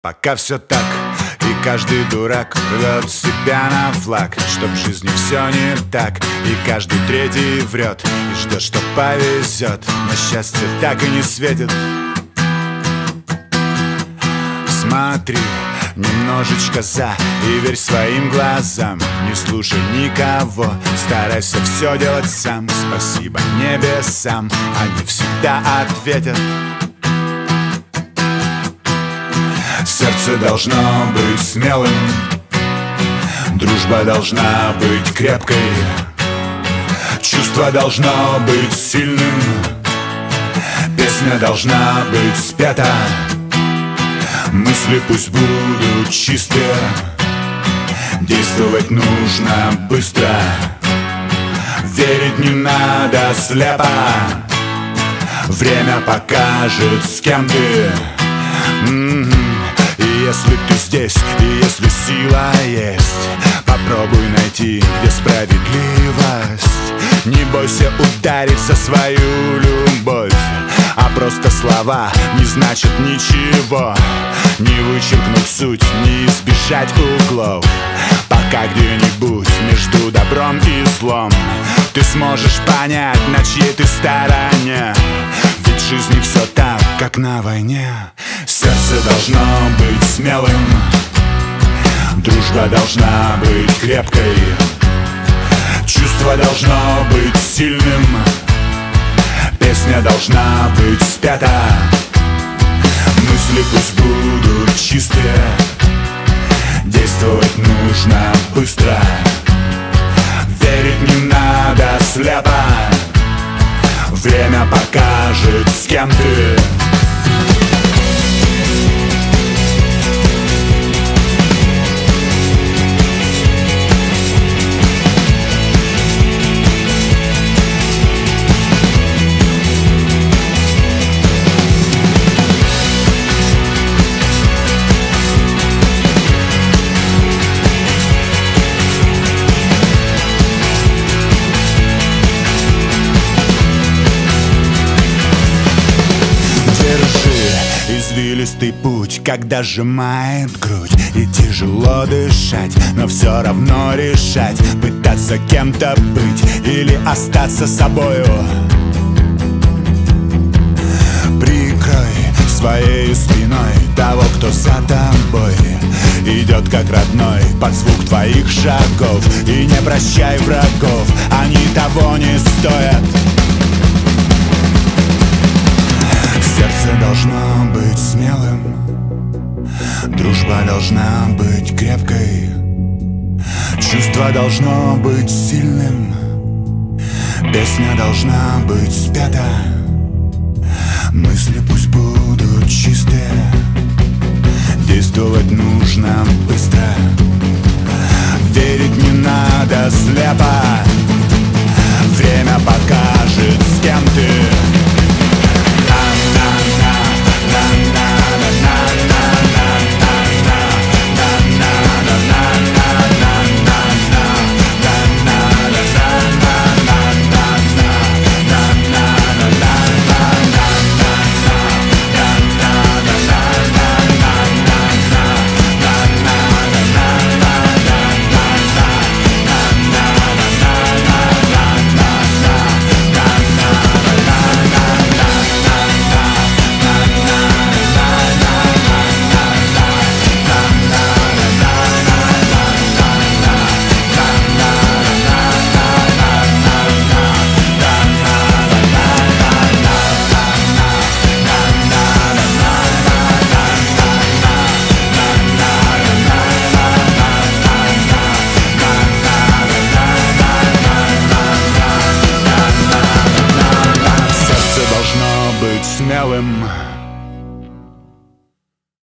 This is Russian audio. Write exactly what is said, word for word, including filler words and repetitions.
Пока все так, и каждый дурак рвет себя на флаг, чтоб в жизни все не так, и каждый третий врет и ждет, что повезет, но счастье так и не светит. Смотри немножечко за и верь своим глазам, не слушай никого, старайся все делать сам. Спасибо небесам, они всегда ответят. Сердце должно быть смелым, дружба должна быть крепкой, чувство должно быть сильным, песня должна быть спета, мысли пусть будут чистые, действовать нужно быстро, верить не надо слепо, время покажет, с кем ты. Mm-hmm. И если ты здесь, и если сила есть, попробуй найти, где справедливость. Не бойся удариться свою любовь, а просто слова не значат ничего. Не вычеркнуть суть, не избежать углов, пока где-нибудь между добром и злом ты сможешь понять, на чьей ты стороне. Ведь в жизни все так, как на войне. Сердце должно быть смелым, дружба должна быть крепкой, чувство должно быть сильным, песня должна быть спета, мысли пусть будут чистые, действовать нужно быстро, верить не надо слепо, время покажет, с кем ты. Извилистый путь, когда сжимает грудь и тяжело дышать, но все равно решать, пытаться кем-то быть или остаться собою. Прикрой своей спиной того, кто за тобой идет как родной под звук твоих шагов, и не прощай врагов, они того не стоят. Сердце должно быть смелым, дружба должна быть крепкой, чувство должно быть сильным, песня должна быть спета, мысли пусть будут чистые, действовать нужно быстро, верить не надо слепо, время покажет, с кем ты. Смелым,